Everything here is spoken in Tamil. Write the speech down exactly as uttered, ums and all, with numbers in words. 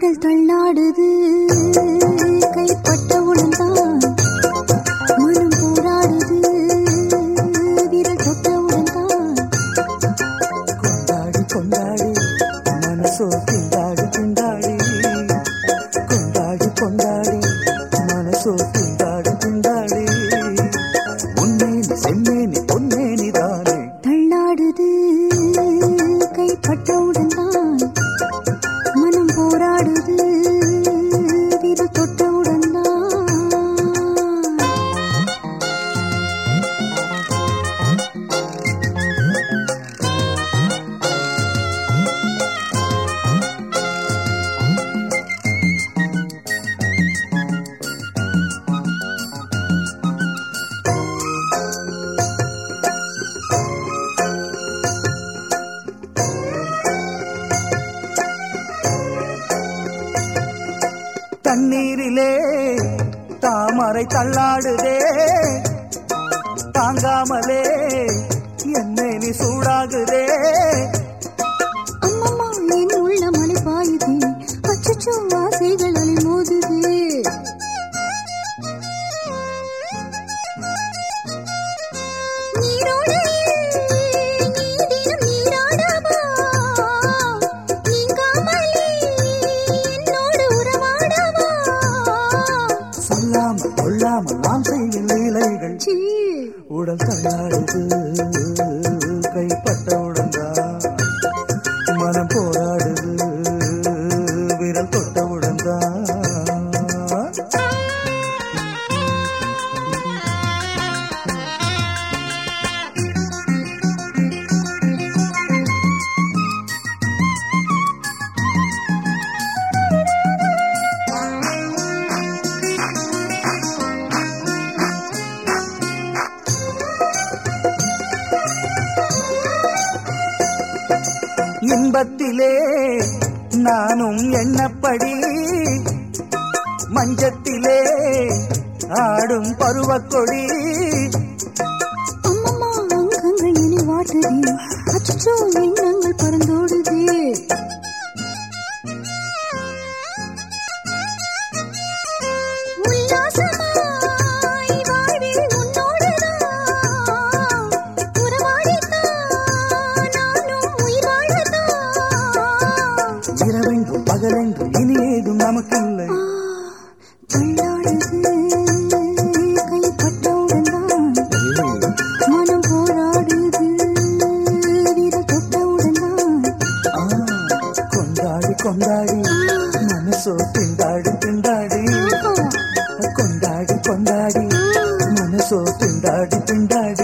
உடல் தள்ளாடுது கைப்பட்டவுடன் தான் மனம் போராடுது விரல் தொட்டவுடன் தான் கொண்டாடி கொண்டாடி மனசோ திண்டாடி திண்டாடி கொண்டாடி கொண்டாடி மனசோ திண்டாடி திண்டாடி உன்னேனி செம்மேனி பொன்னேனி தானே தள்ளாடுது கைப்பட்டவுடன் தான் மனம் போராடுது விரல் தொட்டவுடன் தான். தண்ணீரிலே தாமரை தள்ளாடுதே தாங்காமலே என்னை நீ சூடாகுதே அம்மம்மா என் உள்ள மலை பாயுது அச்சச்சோ ஆசைகள் அலை மோதுது சொல்லாமல் கொள்ளாமல் நாம் செய்யும் லீலைகள் உடல் தள்ளாடுது கைப்பட்டவுடன் தான் மனம் போராடுது விரல் தொட்டவுடன் தான். இன்பத்திலே நானும் எண்ணப்படி மஞ்சத்திலே ஆடும் பருவக்கொடி அம்மம்மா அங்கங்கள் என்னை வாட்டுது அச்சச்சோ எண்ணங்கள் பறந்தோடுது இரவெங்கும் பகலெங்கும் இனி ஏதும் நமக்கில்லை தள்ளாடுது கைப்பட்டவுடன் தான் மனம் போராடுது விரல் தொட்டவுடன் தான் கொண்டாடி கொண்டாடி மனசோ திண்டாடி திண்டாடி கொண்டாடி கொண்டாடி மனசோ திண்டாடி திண்டாடி